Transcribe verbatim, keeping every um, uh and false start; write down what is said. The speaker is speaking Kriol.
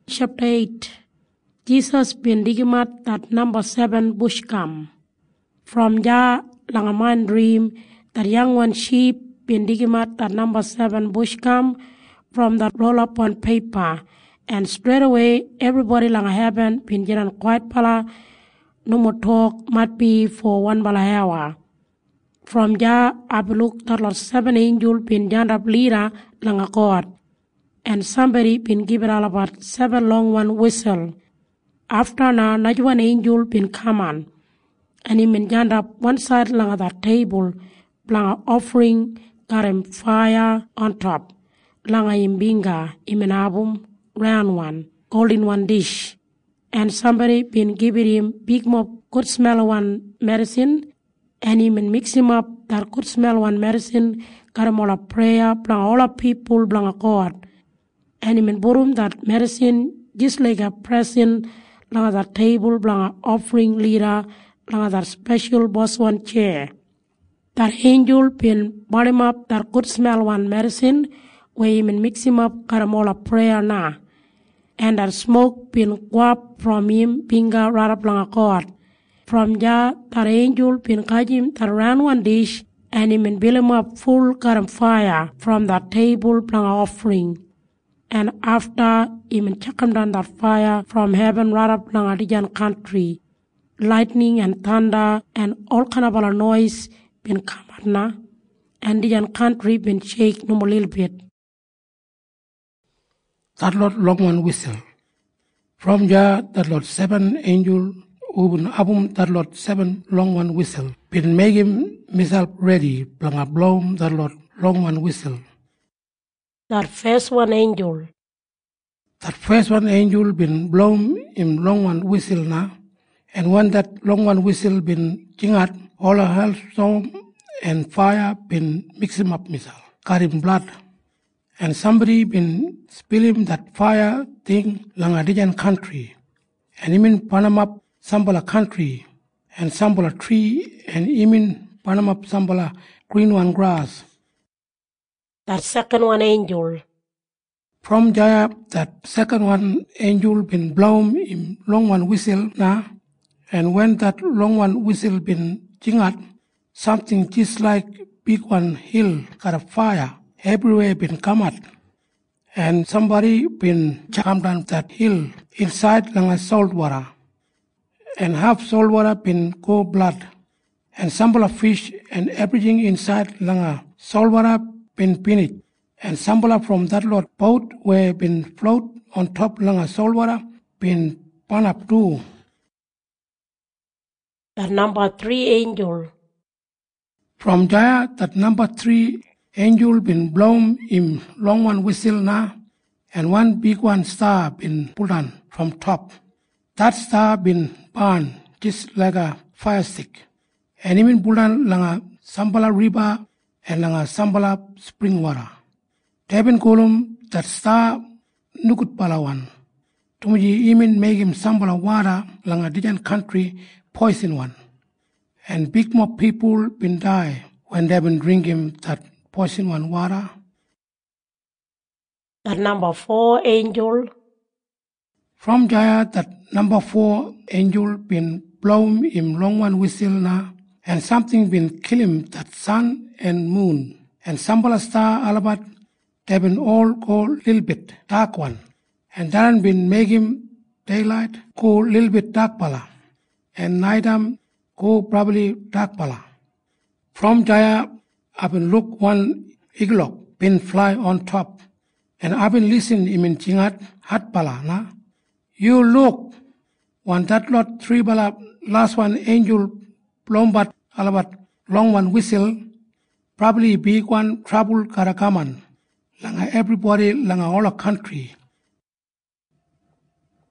chapter eight. Jesus bin digimat that number seven bush come. From ya lang a man dream that young one sheep bin digimat that number seven bush come from that roll up on paper. And straight away everybody lang a heaven bin jiran quiet pala. No more talk might be for one bala hour. From ya I look that lot seven angel bin jand up leader lang a god. And somebody been given all about seven long one whistle. After now, not one angel been come on. And he been jand up one side lang that table, lang offering, got him fire on top. Lang a imbinga, imen album, round one, golden one dish. And somebody been giving him big mop good smell one medicine. And he been mix him up that good smell one medicine, got him all a prayer, blang all a people, blang a God. And he been borum that medicine, just like a present, lang that table, blang offering leader, lang that special boss one chair. That angel been brought him up that good smell one medicine, where he been mix him up, got him all a prayer na. And that smoke been guap from him, binga right up lang a God. From ya, that angel been catch him that round one dish, and he been build him up full, got him fire from that table, blang offering. And after him chuck him down that fire from heaven right up lang Adijan country, lightning and thunder and all kind of other noise been come out na, and Adijan country been shake no more little bit. That Lord long one whistle. From there that Lord seven angel ubun abum that Lord seven long one whistle. Been make him myself ready, blang a blow that Lord long one whistle. That first one angel. That first one angel been blown in long one whistle now. And when that long one whistle been jingat, all a hailstorm and fire been mix him up missile. Got him blood. And somebody been spilling that fire thing lang Adijan country. And even Panama Sambala country. And Sambala tree. And even Panama Sambala green one grass. That second one angel. From Jaya, that second one angel been blown in long one whistle now. And when that long one whistle been jingat, something just like big one hill got a fire. Everywhere been come out. And somebody been come down that hill inside lang a salt water. And half salt water been go blood. And some of fish and everything inside lang a salt water been finished. And sambala from that lot boat where been float on top lang a salt water been burn up too. That number three angel. From there, that number three angel been blown in long one whistle now, and one big one star been put on from top. That star been burned just like a fire stick. And even put on lang a sambala river and lang a sambala spring water. Teben kolum that star nukut palawan. Tumuji imin make him sambala water lang a Adijan country poison one. And big more people been die when they been drinking that poison one water. That number four angel. From Jaya, that number four angel been blown in long one whistle now, and something been kill him that sun and moon. And sambala star alabat, they been all go little bit dark one. And that been make him daylight go little bit dark pala. And night time go probably dark pala. From Jaya, I've been look one eagle been fly on top. And I've been listen him in chingat hat pala na. You look, one that lot three bala last one angel blown but alabat long one whistle, probably big one trouble karakaman. Langa everybody langa all a country.